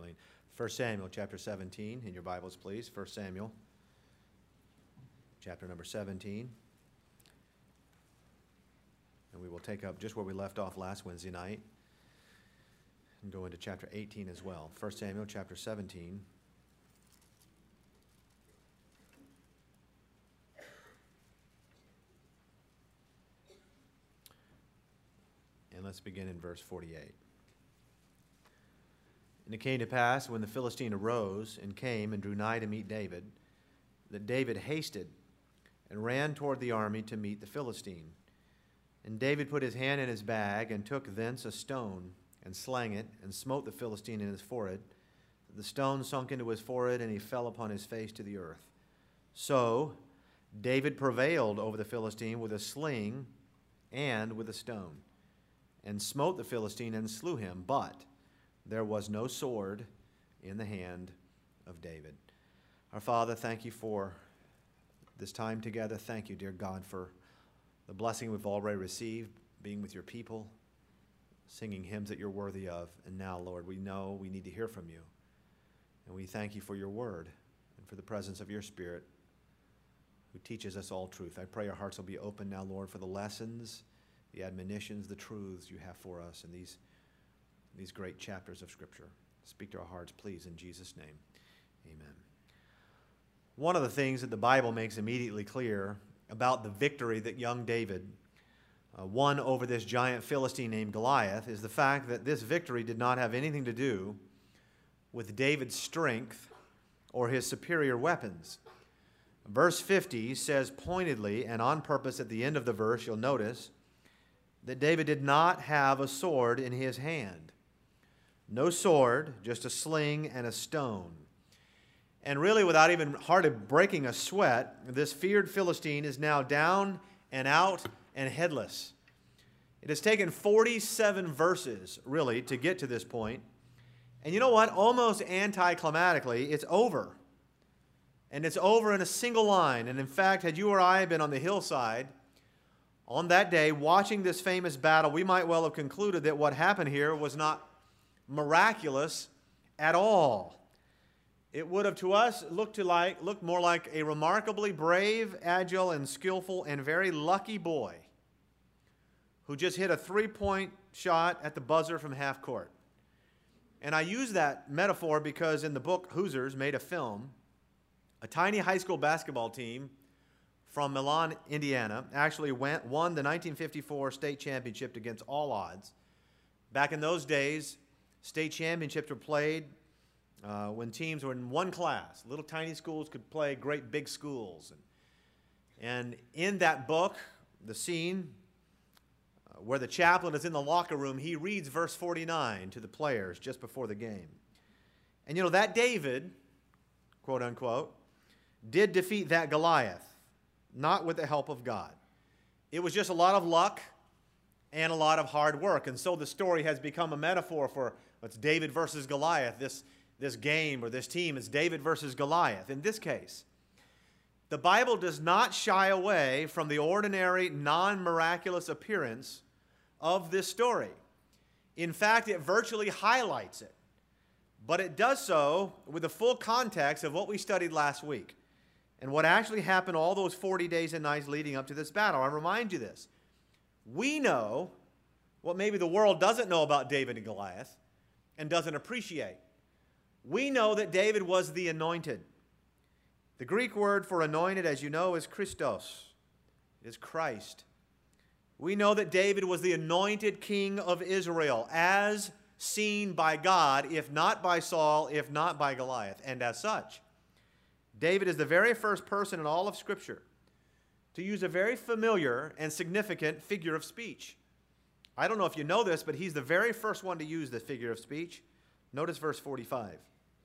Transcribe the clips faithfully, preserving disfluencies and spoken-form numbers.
Eileen. First Samuel chapter seventeen, in your Bibles, please. First Samuel chapter number seventeen. And we will take up just where we left off last Wednesday night and go into chapter eighteen as well. First Samuel chapter seventeen. And let's begin in verse forty-eight. And it came to pass, when the Philistine arose and came and drew nigh to meet David, that David hasted and ran toward the army to meet the Philistine. And David put his hand in his bag and took thence a stone and slang it and smote the Philistine in his forehead. The stone sunk into his forehead, and he fell upon his face to the earth. So David prevailed over the Philistine with a sling and with a stone, and smote the Philistine and slew him, but there was no sword in the hand of David. Our Father, thank you for this time together. Thank you, dear God, for the blessing we've already received, being with your people, singing hymns that you're worthy of. And now, Lord, we know we need to hear from you. And we thank you for your word and for the presence of your Spirit who teaches us all truth. I pray our hearts will be open now, Lord, for the lessons, the admonitions, the truths you have for us in these, these great chapters of Scripture. Speak to our hearts, please, in Jesus' name. Amen. One of the things that the Bible makes immediately clear about the victory that young David uh, won over this giant Philistine named Goliath is the fact that this victory did not have anything to do with David's strength or his superior weapons. Verse fifty says pointedly and on purpose at the end of the verse, you'll notice, that David did not have a sword in his hand. No sword, just a sling and a stone. And really, without even hardly breaking a sweat, this feared Philistine is now down and out and headless. It has taken forty-seven verses, really, to get to this point. And you know what? Almost anticlimactically, it's over. And it's over in a single line. And in fact, had you or I been on the hillside on that day watching this famous battle, we might well have concluded that what happened here was not miraculous at all. It would have to us looked to like looked more like a remarkably brave, agile, and skillful and very lucky boy who just hit a three-point shot at the buzzer from half court. And I use that metaphor because in the book Hoosiers made a film, a tiny high school basketball team from Milan, Indiana, actually went, won the nineteen fifty-four state championship against all odds. Back in those days, state championships were played uh, when teams were in one class. Little tiny schools could play great big schools. And, and in that book, the scene uh, where the chaplain is in the locker room, he reads verse forty-nine to the players just before the game. And you know, that David, quote unquote, did defeat that Goliath. Not with the help of God. It was just a lot of luck and a lot of hard work. And so the story has become a metaphor for it's David versus Goliath. This, this game or this team is David versus Goliath. In this case, the Bible does not shy away from the ordinary, non-miraculous appearance of this story. In fact, it virtually highlights it. But it does so with the full context of what we studied last week and what actually happened all those forty days and nights leading up to this battle. I remind you this. We know what maybe the world doesn't know about David and Goliath and doesn't appreciate. We know that David was the anointed. The Greek word for anointed, as you know, is Christos. It is Christ. We know that David was the anointed king of Israel, as seen by God, if not by Saul, if not by Goliath. And as such, David is the very first person in all of Scripture to use a very familiar and significant figure of speech. I don't know if you know this, but he's the very first one to use the figure of speech. Notice verse forty-five.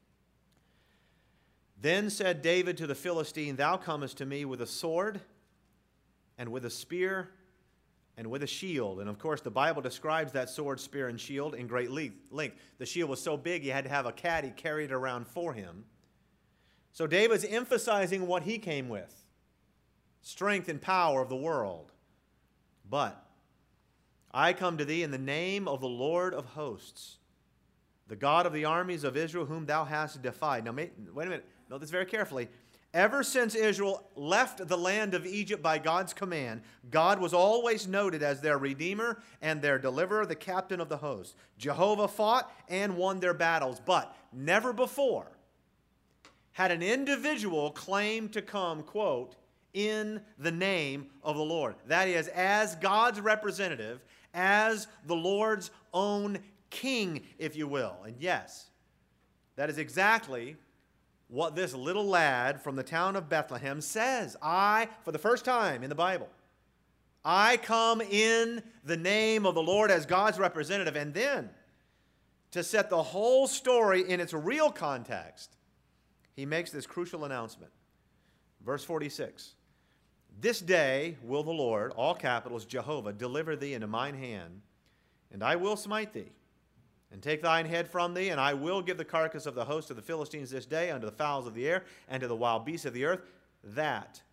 Then said David to the Philistine, Thou comest to me with a sword and with a spear and with a shield. And of course, the Bible describes that sword, spear, and shield in great length. The shield was so big, he had to have a caddy carry it around for him. So David's emphasizing what he came with, strength and power of the world. But I come to thee in the name of the Lord of hosts, the God of the armies of Israel, whom thou hast defied. Now, wait a minute. Note this very carefully. Ever since Israel left the land of Egypt by God's command, God was always noted as their Redeemer and their Deliverer, the captain of the host. Jehovah fought and won their battles, but never before had an individual claim to come, quote, in the name of the Lord. That is, as God's representative, as the Lord's own king, if you will. And yes, that is exactly what this little lad from the town of Bethlehem says. I, for the first time in the Bible, I come in the name of the Lord as God's representative. And then, to set the whole story in its real context, he makes this crucial announcement. Verse forty-six, this day will the Lord, all capitals, Jehovah, deliver thee into mine hand, and I will smite thee, and take thine head from thee, and I will give the carcass of the host of the Philistines this day unto the fowls of the air, and to the wild beasts of the earth, that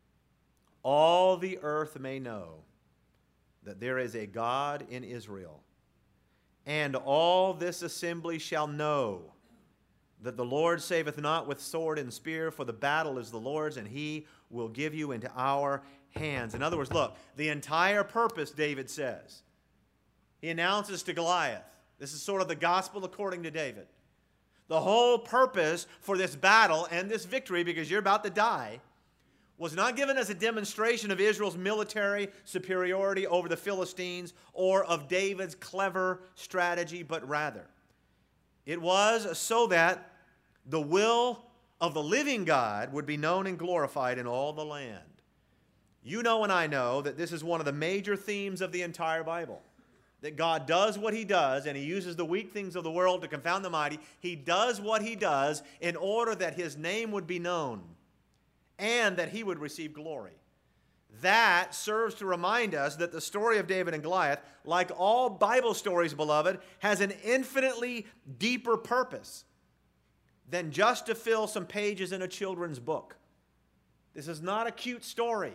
all the earth may know that there is a God in Israel. And all this assembly shall know that the Lord saveth not with sword and spear, for the battle is the Lord's, and he will give you into our hands. In other words, look, the entire purpose, David says, he announces to Goliath. This is sort of the gospel according to David. The whole purpose for this battle and this victory, because you're about to die, was not given as a demonstration of Israel's military superiority over the Philistines or of David's clever strategy, but rather it was so that the will of the living God would be known and glorified in all the land. You know and I know that this is one of the major themes of the entire Bible. That God does what he does, and he uses the weak things of the world to confound the mighty. He does what he does in order that his name would be known and that he would receive glory. That serves to remind us that the story of David and Goliath, like all Bible stories, beloved, has an infinitely deeper purpose than just to fill some pages in a children's book. This is not a cute story.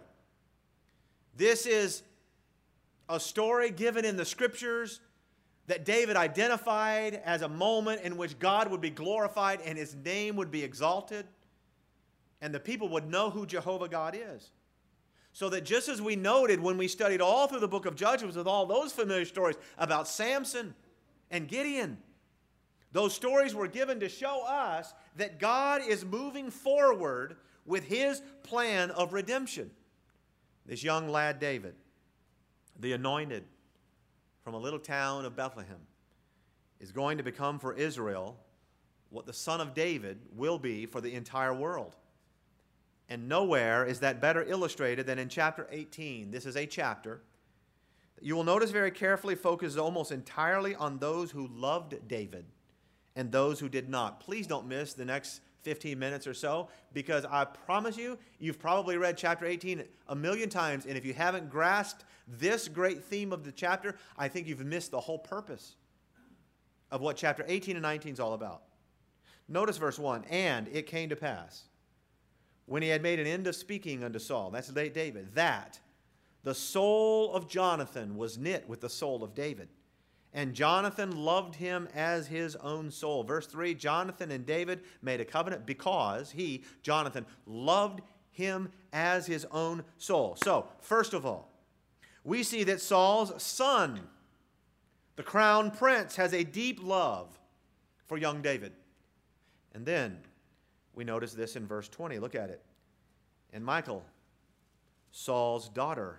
This is a story given in the Scriptures that David identified as a moment in which God would be glorified and his name would be exalted, and the people would know who Jehovah God is. So that just as we noted when we studied all through the book of Judges with all those familiar stories about Samson and Gideon, those stories were given to show us that God is moving forward with his plan of redemption. This young lad David, the anointed from a little town of Bethlehem, is going to become for Israel what the son of David will be for the entire world. And nowhere is that better illustrated than in chapter eighteen. This is a chapter that you will notice very carefully focuses almost entirely on those who loved David and those who did not. Please don't miss the next fifteen minutes or so, because I promise you, you've probably read chapter eighteen a million times, and if you haven't grasped this great theme of the chapter, I think you've missed the whole purpose of what chapter eighteen and nineteen is all about. Notice verse one, and it came to pass, when he had made an end of speaking unto Saul, that's David, that the soul of Jonathan was knit with the soul of David, and Jonathan loved him as his own soul. Verse three, Jonathan and David made a covenant because he, Jonathan, loved him as his own soul. So, first of all, we see that Saul's son, the crown prince, has a deep love for young David. And then we notice this in verse twenty. Look at it. And Michal, Saul's daughter,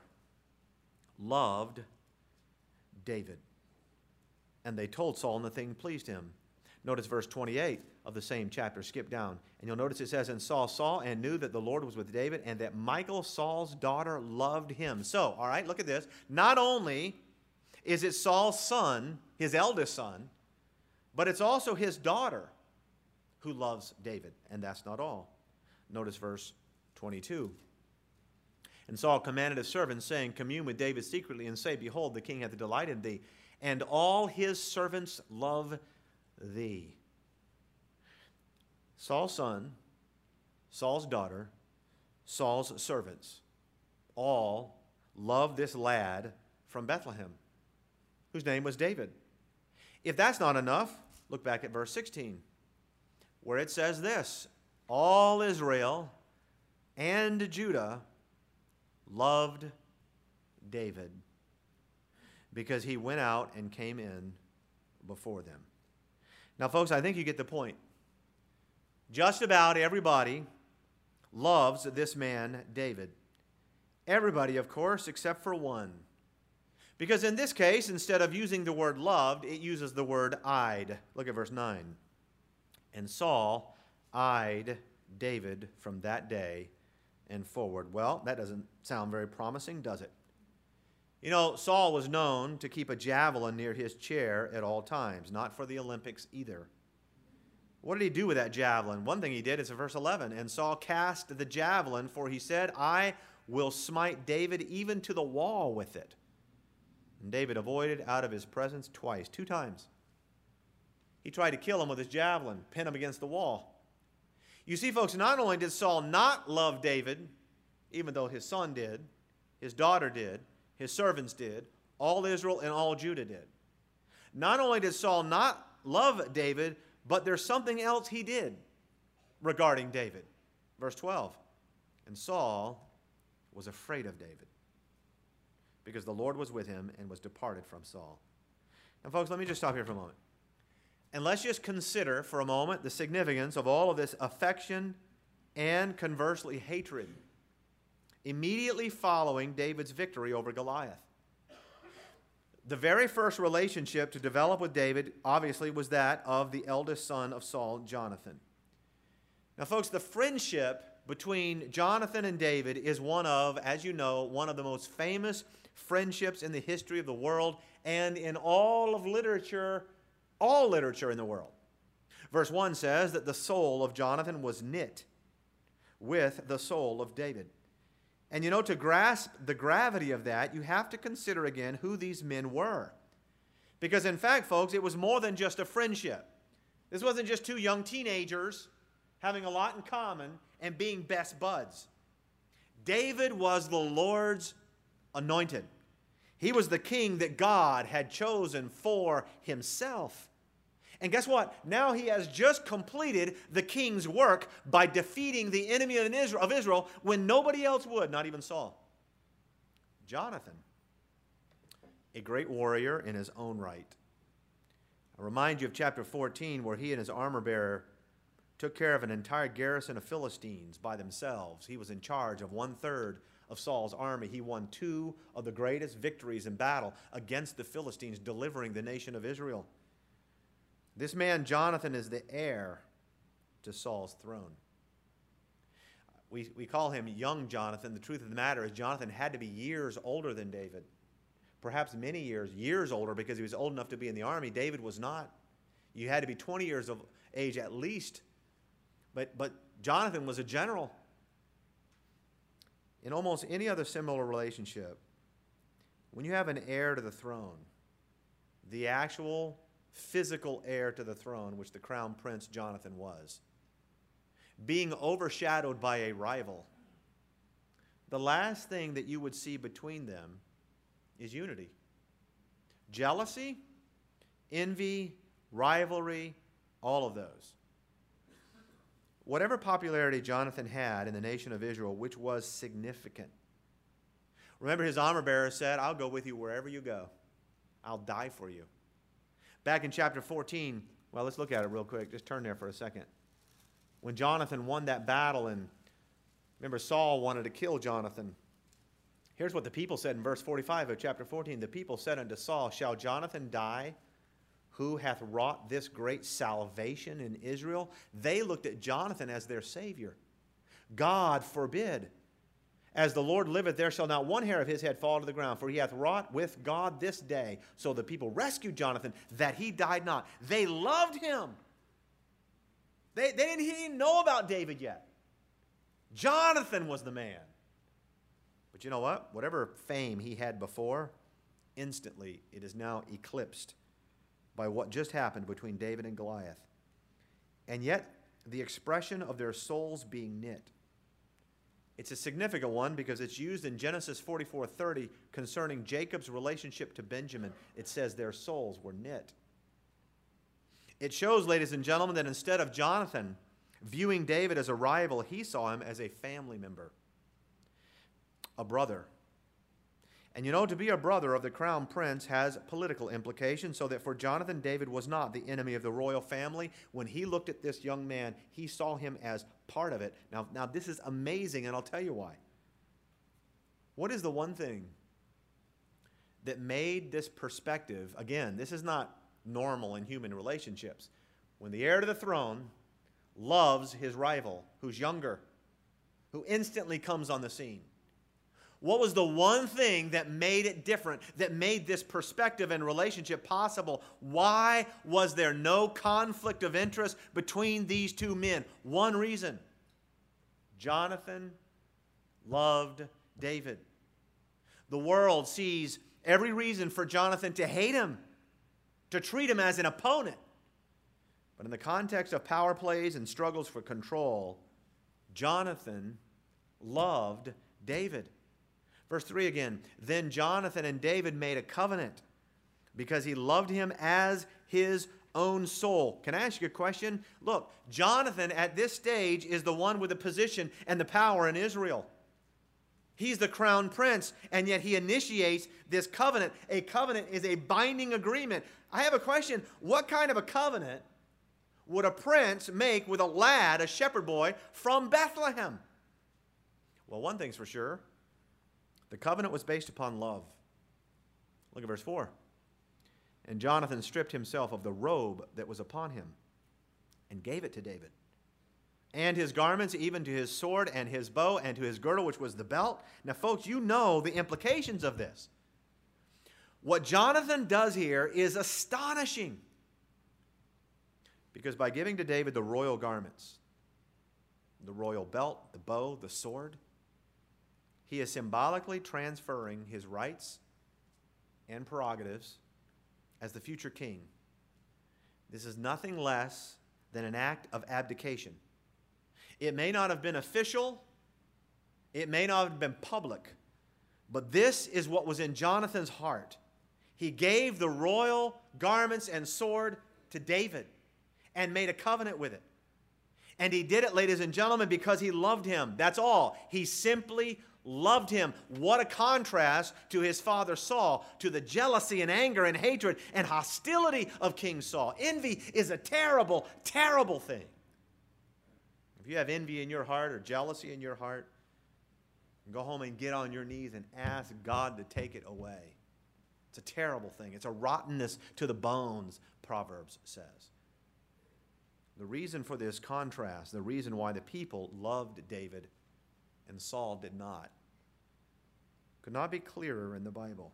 loved David. And they told Saul, and the thing pleased him. Notice verse twenty-eight of the same chapter. Skip down. And you'll notice it says, and Saul saw and knew that the Lord was with David, and that Michal, Saul's daughter, loved him. So, all right, look at this. Not only is it Saul's son, his eldest son, but it's also his daughter who loves David. And that's not all. Notice verse twenty-two. And Saul commanded his servants, saying, commune with David secretly, and say, behold, the king hath delighted in thee, and all his servants love thee. Saul's son, Saul's daughter, Saul's servants, all loved this lad from Bethlehem, whose name was David. If that's not enough, Look back at verse sixteen, where it says this, all Israel and Judah loved David because he went out and came in before them. Now, folks, I think you get the point. Just about everybody loves this man, David. Everybody, of course, except for one. Because in this case, instead of using the word loved, it uses the word eyed. Look at verse nine. And Saul eyed David from that day and forward. Well, that doesn't sound very promising, does it? You know, Saul was known to keep a javelin near his chair at all times, not for the Olympics either. What did he do with that javelin? One thing he did is in verse eleven, and Saul cast the javelin, for he said, I will smite David even to the wall with it. And David avoided out of his presence twice, two times. He tried to kill him with his javelin, pin him against the wall. You see, folks, not only did Saul not love David, even though his son did, his daughter did, his servants did, all Israel and all Judah did. Not only did Saul not love David, but there's something else he did regarding David. Verse twelve, and Saul was afraid of David because the Lord was with him and was departed from Saul. Now, folks, let me just stop here for a moment. And let's just consider for a moment the significance of all of this affection and, conversely, hatred immediately following David's victory over Goliath. The very first relationship to develop with David, obviously, was that of the eldest son of Saul, Jonathan. Now, folks, the friendship between Jonathan and David is one of, as you know, one of the most famous friendships in the history of the world and in all of literature, all literature in the world. Verse one says that the soul of Jonathan was knit with the soul of David. And you know, to grasp the gravity of that, you have to consider again who these men were. Because in fact, folks, it was more than just a friendship. This wasn't just two young teenagers having a lot in common and being best buds. David was the Lord's anointed. He was the king that God had chosen for himself. And guess what? Now he has just completed the king's work by defeating the enemy of Israel when nobody else would, not even Saul. Jonathan, a great warrior in his own right. I remind you of chapter fourteen, where he and his armor bearer took care of an entire garrison of Philistines by themselves. He was in charge of one-third of Saul's army. He won two of the greatest victories in battle against the Philistines, delivering the nation of Israel. This man, Jonathan, is the heir to Saul's throne. We, we call him young Jonathan. The truth of the matter is Jonathan had to be years older than David. Perhaps many years, years older, because he was old enough to be in the army. David was not. You had to be twenty years of age at least. But, but Jonathan was a general. In almost any other similar relationship, when you have an heir to the throne, the actual physical heir to the throne, which the crown prince Jonathan was, being overshadowed by a rival, the last thing that you would see between them is unity. Jealousy, envy, rivalry, all of those. Whatever popularity Jonathan had in the nation of Israel, which was significant. Remember, his armor bearer said, I'll go with you wherever you go. I'll die for you. Back in chapter fourteen, well, let's look at it real quick. Just turn there for a second. When Jonathan won that battle, and remember, Saul wanted to kill Jonathan. Here's what the people said in verse forty-five of chapter fourteen. The people said unto Saul, shall Jonathan die, who hath wrought this great salvation in Israel? They looked at Jonathan as their Savior. God forbid. As the Lord liveth, there shall not one hair of his head fall to the ground, for he hath wrought with God this day. So the people rescued Jonathan, that he died not. They loved him. They, they didn't, he didn't know about David yet. Jonathan was the man. But you know what? Whatever fame he had before, instantly it is now eclipsed by what just happened between David and Goliath. And yet, the expression of their souls being knit. It's a significant one because it's used in Genesis forty-four thirty concerning Jacob's relationship to Benjamin. It says their souls were knit. It shows, ladies and gentlemen, that instead of Jonathan viewing David as a rival, he saw him as a family member, a brother. And you know, to be a brother of the crown prince has political implications, so that for Jonathan, David was not the enemy of the royal family. When he looked at this young man, he saw him as part of it. Now, now this is amazing, and I'll tell you why. What is the one thing that made this perspective, again, this is not normal in human relationships, when the heir to the throne loves his rival, who's younger, who instantly comes on the scene? What was the one thing that made it different, that made this perspective and relationship possible? Why was there no conflict of interest between these two men? One reason: Jonathan loved David. The world sees every reason for Jonathan to hate him, to treat him as an opponent. But in the context of power plays and struggles for control, Jonathan loved David. Verse three again, then Jonathan and David made a covenant because he loved him as his own soul. Can I ask you a question? Look, Jonathan at this stage is the one with the position and the power in Israel. He's the crown prince, and yet he initiates this covenant. A covenant is a binding agreement. I have a question. What kind of a covenant would a prince make with a lad, a shepherd boy, from Bethlehem? Well, one thing's for sure. The covenant was based upon love. Look at verse four. And Jonathan stripped himself of the robe that was upon him and gave it to David, and his garments, even to his sword and his bow and to his girdle, which was the belt. Now, folks, you know the implications of this. What Jonathan does here is astonishing, because by giving to David the royal garments, the royal belt, the bow, the sword, he is symbolically transferring his rights and prerogatives as the future king. This is nothing less than an act of abdication. It may not have been official, it may not have been public, but this is what was in Jonathan's heart. He gave the royal garments and sword to David and made a covenant with it. And he did it, ladies and gentlemen, because he loved him. That's all. He simply loved him. What a contrast to his father Saul, to the jealousy and anger and hatred and hostility of King Saul. Envy is a terrible, terrible thing. If you have envy in your heart or jealousy in your heart, go home and get on your knees and ask God to take it away. It's a terrible thing. It's a rottenness to the bones, Proverbs says. The reason for this contrast, the reason why the people loved David and Saul did not, could not be clearer in the Bible.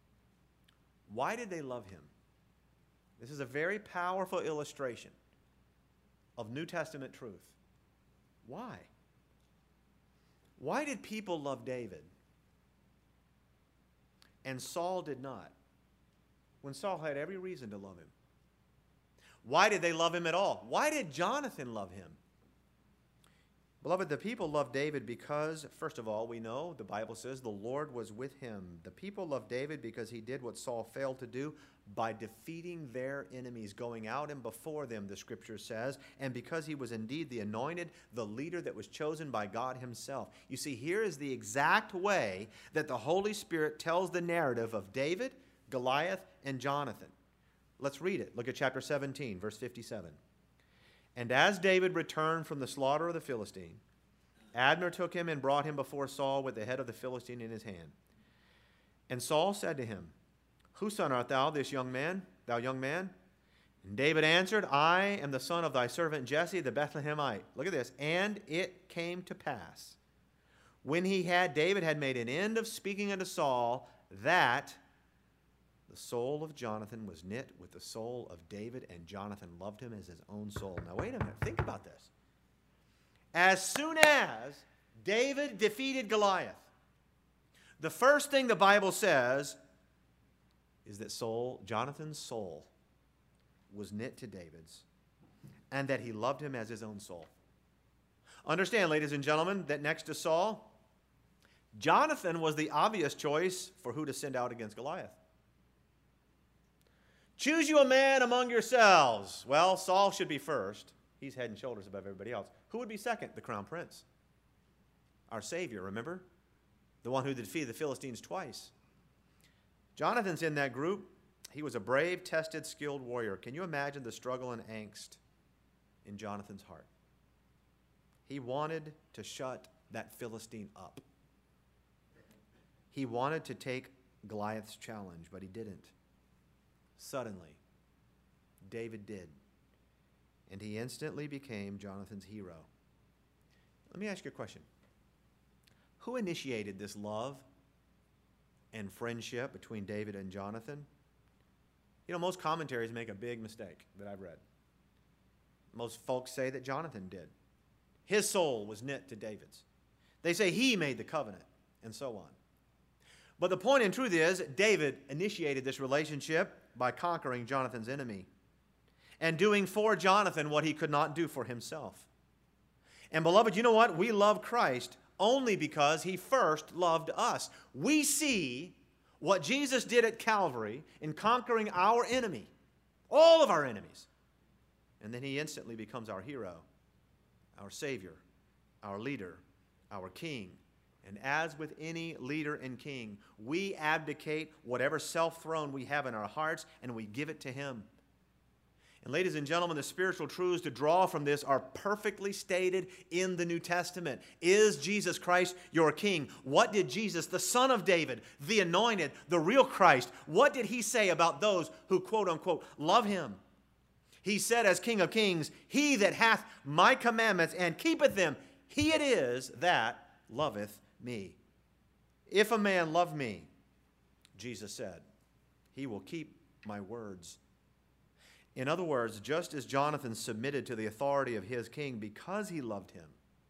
Why did they love him? This is a very powerful illustration of New Testament truth. Why? Why did people love David and Saul did not, when Saul had every reason to love him? Why did they love him at all? Why did Jonathan love him? Beloved, the people loved David because, first of all, we know the Bible says the Lord was with him. The people loved David because he did what Saul failed to do by defeating their enemies, going out and before them, the Scripture says, and because he was indeed the anointed, the leader that was chosen by God himself. You see, here is the exact way that the Holy Spirit tells the narrative of David, Goliath, and Jonathan. Let's read it. Look at chapter seventeen, verse fifty-seven. And as David returned from the slaughter of the Philistine, Abner took him and brought him before Saul with the head of the Philistine in his hand. And Saul said to him, Whose son art thou, this young man, thou young man? And David answered, I am the son of thy servant Jesse, the Bethlehemite. Look at this. And it came to pass, when he had, David had made an end of speaking unto Saul, that the soul of Jonathan was knit with the soul of David, and Jonathan loved him as his own soul. Now, wait a minute. Think about this. As soon as David defeated Goliath, the first thing the Bible says is that soul, Jonathan's soul was knit to David's, and that he loved him as his own soul. Understand, ladies and gentlemen, that next to Saul, Jonathan was the obvious choice for who to send out against Goliath. Choose you a man among yourselves. Well, Saul should be first. He's head and shoulders above everybody else. Who would be second? The crown prince. Our Savior, remember? The one who defeated the Philistines twice. Jonathan's in that group. He was a brave, tested, skilled warrior. Can you imagine the struggle and angst in Jonathan's heart? He wanted to shut that Philistine up. He wanted to take Goliath's challenge, but he didn't. Suddenly, David did. And he instantly became Jonathan's hero. Let me ask you a question. Who initiated this love and friendship between David and Jonathan? You know, most commentaries make a big mistake that I've read. Most folks say that Jonathan did. His soul was knit to David's. They say he made the covenant, and so on. But the point in truth is, David initiated this relationship by conquering Jonathan's enemy and doing for Jonathan what he could not do for himself. And beloved, you know what? We love Christ only because he first loved us. We see what Jesus did at Calvary in conquering our enemy, all of our enemies. And then he instantly becomes our hero, our Savior, our leader, our King. And as with any leader and king, we abdicate whatever self-throne we have in our hearts and we give it to him. And ladies and gentlemen, the spiritual truths to draw from this are perfectly stated in the New Testament. Is Jesus Christ your King? What did Jesus, the Son of David, the anointed, the real Christ, what did he say about those who, quote unquote, love him? He said as King of Kings, he that hath my commandments and keepeth them, he it is that loveth me. If a man love me, Jesus said, he will keep my words. In other words, just as Jonathan submitted to the authority of his king because he loved him,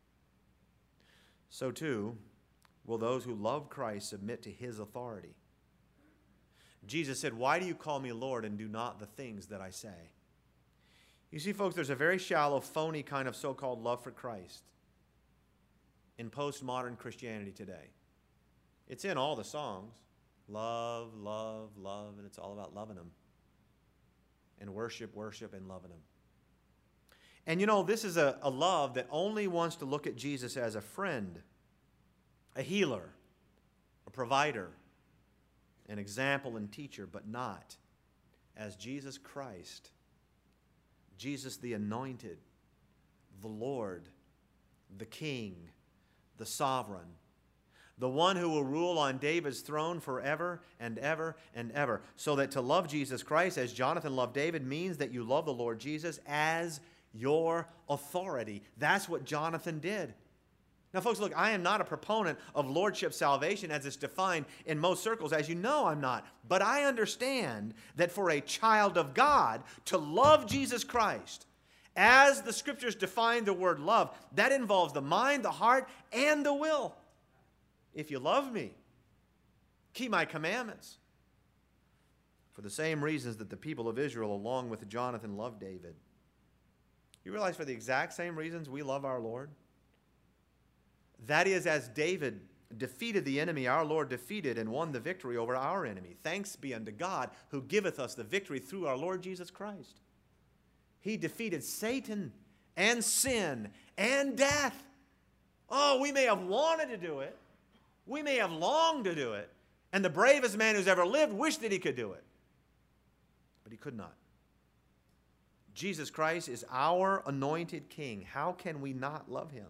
so too will those who love Christ submit to his authority. Jesus said, why do you call me Lord and do not the things that I say? You see, folks, there's a very shallow, phony kind of so-called love for Christ in postmodern Christianity today. It's in all the songs. Love, love, love, and it's all about loving him. And worship, worship, and loving him. And you know, this is a, a love that only wants to look at Jesus as a friend, a healer, a provider, an example and teacher, but not as Jesus Christ, Jesus the anointed, the Lord, the King, the sovereign, the one who will rule on David's throne forever and ever and ever. So that to love Jesus Christ as Jonathan loved David means that you love the Lord Jesus as your authority. That's what Jonathan did. Now, folks, look, I am not a proponent of lordship salvation as it's defined in most circles. As you know, I'm not. But I understand that for a child of God to love Jesus Christ, as the Scriptures define the word love, that involves the mind, the heart, and the will. If you love me, keep my commandments. For the same reasons that the people of Israel, along with Jonathan, loved David. You realize for the exact same reasons we love our Lord? That is, as David defeated the enemy, our Lord defeated and won the victory over our enemy. Thanks be unto God who giveth us the victory through our Lord Jesus Christ. He defeated Satan and sin and death. Oh, we may have wanted to do it. We may have longed to do it. And the bravest man who's ever lived wished that he could do it. But he could not. Jesus Christ is our anointed King. How can we not love him?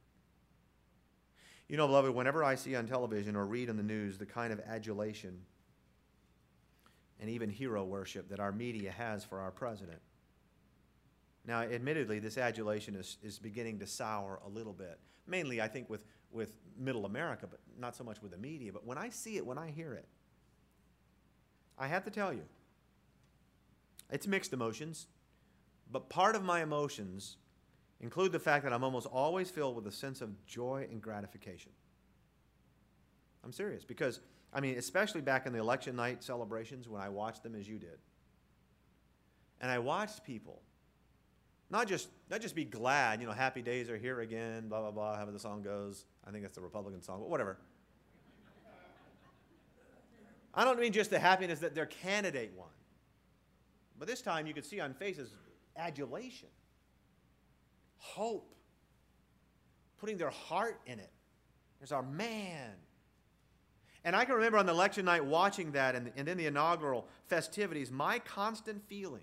You know, beloved, whenever I see on television or read in the news the kind of adulation and even hero worship that our media has for our president. Now, admittedly, this adulation is, is beginning to sour a little bit. Mainly, I think, with, with middle America, but not so much with the media. But when I see it, when I hear it, I have to tell you, it's mixed emotions. But part of my emotions include the fact that I'm almost always filled with a sense of joy and gratification. I'm serious, because, I mean, especially back in the election night celebrations when I watched them as you did. And I watched people not just, not just be glad, you know, happy days are here again, blah, blah, blah, however the song goes. I think that's the Republican song, but whatever. I don't mean just the happiness that their candidate won. But this time you could see on faces adulation, hope, putting their heart in it. There's our man. And I can remember on the election night watching that and, and then the inaugural festivities, my constant feeling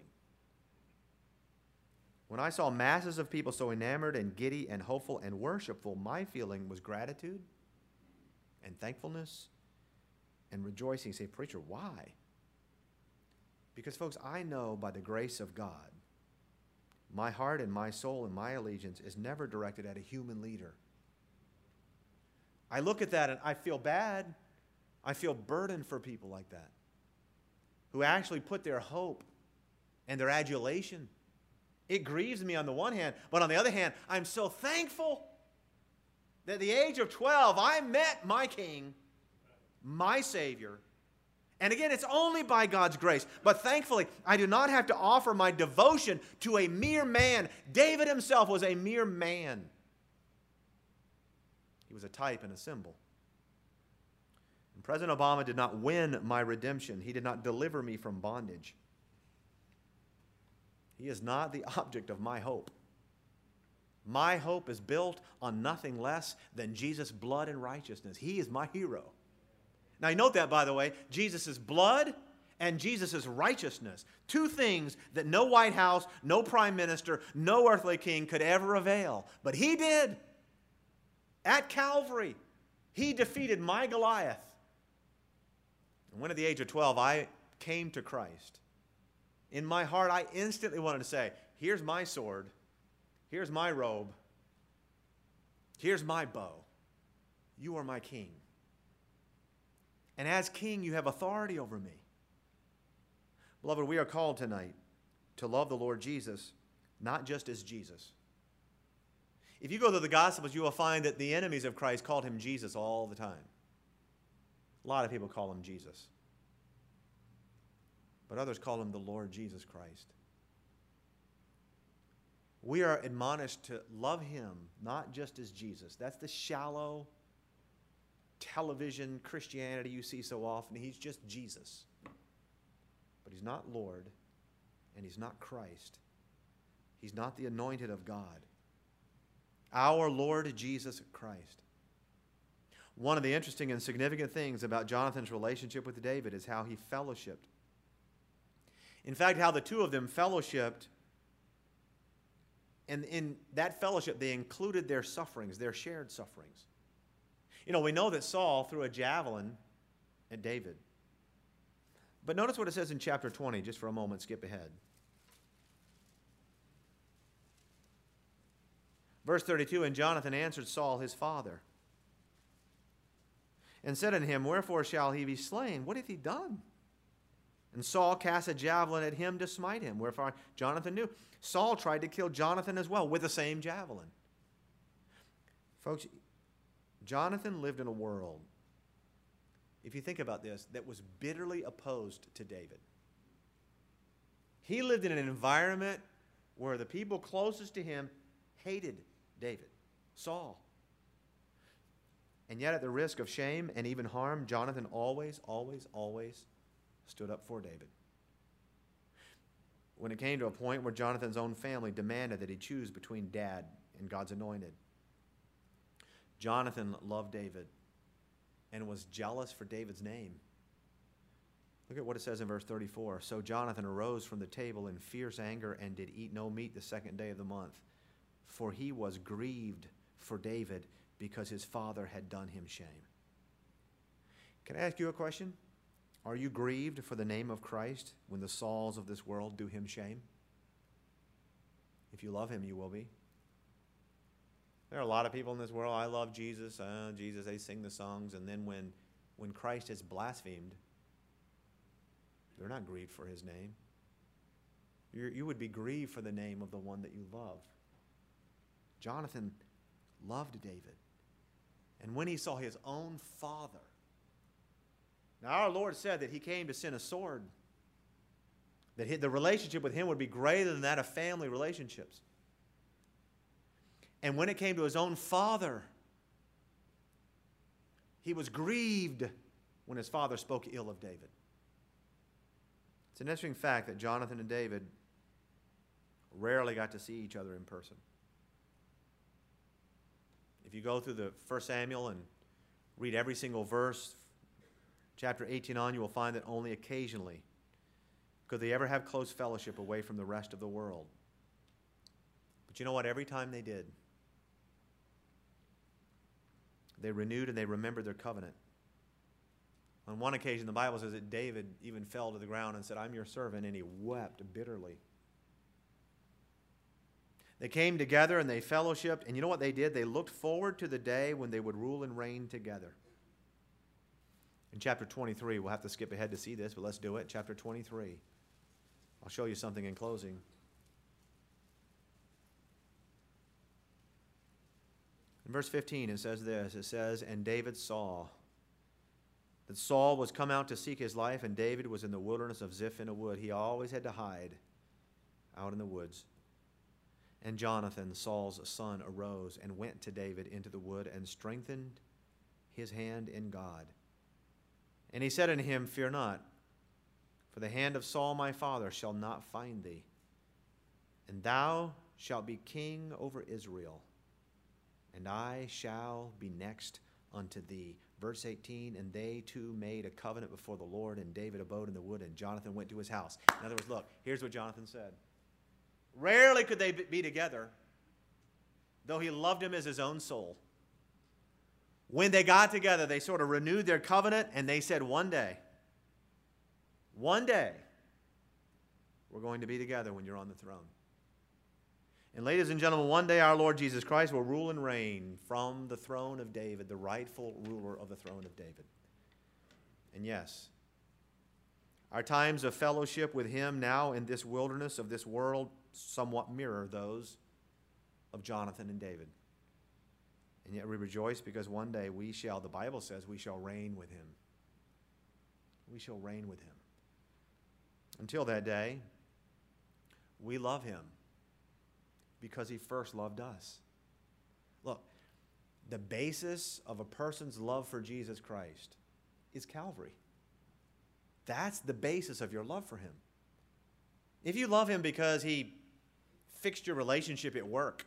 when I saw masses of people so enamored and giddy and hopeful and worshipful, my feeling was gratitude and thankfulness and rejoicing. You say, preacher, why? Because, folks, I know by the grace of God, my heart and my soul and my allegiance is never directed at a human leader. I look at that and I feel bad. I feel burdened for people like that who actually put their hope and their adulation. It grieves me on the one hand, but on the other hand, I'm so thankful that at the age of twelve, I met my King, my Savior. And again, it's only by God's grace. But thankfully, I do not have to offer my devotion to a mere man. David himself was a mere man. He was a type and a symbol. And President Obama did not win my redemption. He did not deliver me from bondage. He is not the object of my hope. My hope is built on nothing less than Jesus' blood and righteousness. He is my hero. Now, you note that, by the way, Jesus' blood and Jesus' righteousness. Two things that no White House, no prime minister, no earthly king could ever avail. But he did. At Calvary, he defeated my Goliath. And when at the age of twelve, I came to Christ, in my heart, I instantly wanted to say, here's my sword, here's my robe, here's my bow. You are my king. And as king, you have authority over me. Beloved, we are called tonight to love the Lord Jesus, not just as Jesus. If you go through the Gospels, you will find that the enemies of Christ called him Jesus all the time. A lot of people call him Jesus. But others call him the Lord Jesus Christ. We are admonished to love him, not just as Jesus. That's the shallow television Christianity you see so often. He's just Jesus. But he's not Lord, and he's not Christ. He's not the anointed of God. Our Lord Jesus Christ. One of the interesting and significant things about Jonathan's relationship with David is how he fellowshipped. In fact, how the two of them fellowshipped, and in that fellowship, they included their sufferings, their shared sufferings. You know, we know that Saul threw a javelin at David. But notice what it says in chapter twenty, just for a moment, skip ahead. Verse thirty-two, and Jonathan answered Saul his father, and said unto him, wherefore shall he be slain? What hath he done? And Saul cast a javelin at him to smite him. Wherefore Jonathan knew. Saul tried to kill Jonathan as well with the same javelin. Folks, Jonathan lived in a world, if you think about this, that was bitterly opposed to David. He lived in an environment where the people closest to him hated David, Saul. And yet at the risk of shame and even harm, Jonathan always, always, always stood up for David. When it came to a point where Jonathan's own family demanded that he choose between dad and God's anointed, Jonathan loved David and was jealous for David's name. Look at what it says in verse thirty-four. So Jonathan arose from the table in fierce anger and did eat no meat the second day of the month, for he was grieved for David because his father had done him shame. Can I ask you a question? Are you grieved for the name of Christ when the Sauls of this world do him shame? If you love him, you will be. There are a lot of people in this world, I love Jesus, uh, Jesus, they sing the songs, and then when, when Christ is blasphemed, they're not grieved for his name. You're, you would be grieved for the name of the one that you love. Jonathan loved David. And when he saw his own father, now our Lord said that he came to send a sword, that he, the relationship with him would be greater than that of family relationships. And when it came to his own father, he was grieved when his father spoke ill of David. It's an interesting fact that Jonathan and David rarely got to see each other in person. If you go through the First Samuel and read every single verse, chapter eighteen on, you will find that only occasionally could they ever have close fellowship away from the rest of the world. But you know what? Every time they did, they renewed and they remembered their covenant. On one occasion, the Bible says that David even fell to the ground and said, "I'm your servant," and he wept bitterly. They came together and they fellowshiped, and you know what they did? They looked forward to the day when they would rule and reign together. In chapter twenty-three, we'll have to skip ahead to see this, but let's do it. Chapter twenty-three. I'll show you something in closing. In verse fifteen, it says this. It says, "And David saw that Saul was come out to seek his life, and David was in the wilderness of Ziph in a wood." He always had to hide out in the woods. "And Jonathan, Saul's son, arose and went to David into the wood and strengthened his hand in God. And he said unto him, Fear not, for the hand of Saul my father shall not find thee, and thou shalt be king over Israel, and I shall be next unto thee." Verse eighteen, "And they two made a covenant before the Lord, and David abode in the wood, and Jonathan went to his house." In other words, look, here's what Jonathan said. Rarely could they be together, though he loved him as his own soul. When they got together, they sort of renewed their covenant, and they said, one day, one day, we're going to be together when you're on the throne. And ladies and gentlemen, one day our Lord Jesus Christ will rule and reign from the throne of David, the rightful ruler of the throne of David. And yes, our times of fellowship with him now in this wilderness of this world somewhat mirror those of Jonathan and David. And yet we rejoice because one day we shall, the Bible says, we shall reign with him. We shall reign with him. Until that day, we love him because he first loved us. Look, the basis of a person's love for Jesus Christ is Calvary. That's the basis of your love for him. If you love him because he fixed your relationship at work,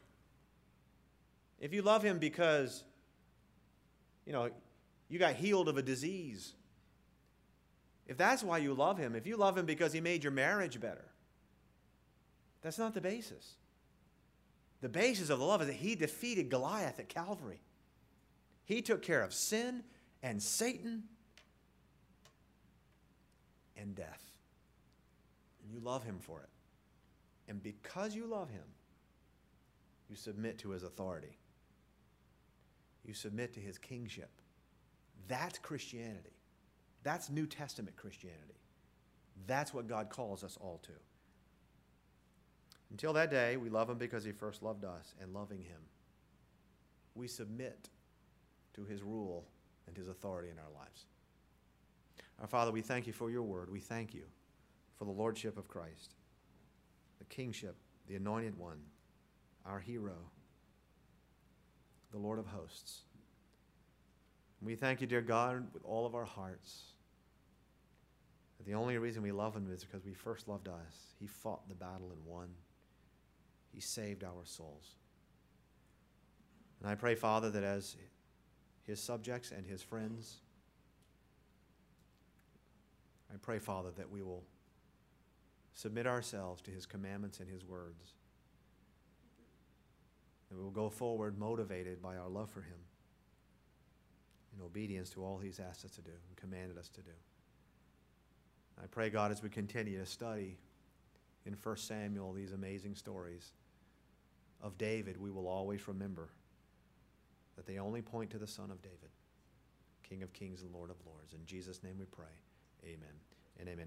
if you love him because, you know, you got healed of a disease, if that's why you love him, if you love him because he made your marriage better, that's not the basis. The basis of the love is that he defeated Goliath at Calvary. He took care of sin and Satan and death. And you love him for it. And because you love him, you submit to his authority. You submit to his kingship. That's Christianity. That's New Testament Christianity. That's what God calls us all to. Until that day, we love him because he first loved us, and loving him, we submit to his rule and his authority in our lives. Our Father, we thank you for your word. We thank you for the lordship of Christ, the kingship, the anointed one, our hero, the Lord of hosts. We thank you, dear God, with all of our hearts. The only reason we love him is because he first loved us. He fought the battle and won. He saved our souls. And I pray, Father, that as his subjects and his friends, I pray, Father, that we will submit ourselves to his commandments and his words. And we will go forward motivated by our love for him in obedience to all he's asked us to do and commanded us to do. I pray, God, as we continue to study in First Samuel these amazing stories of David, we will always remember that they only point to the Son of David, King of kings and Lord of lords. In Jesus' name we pray. Amen and amen.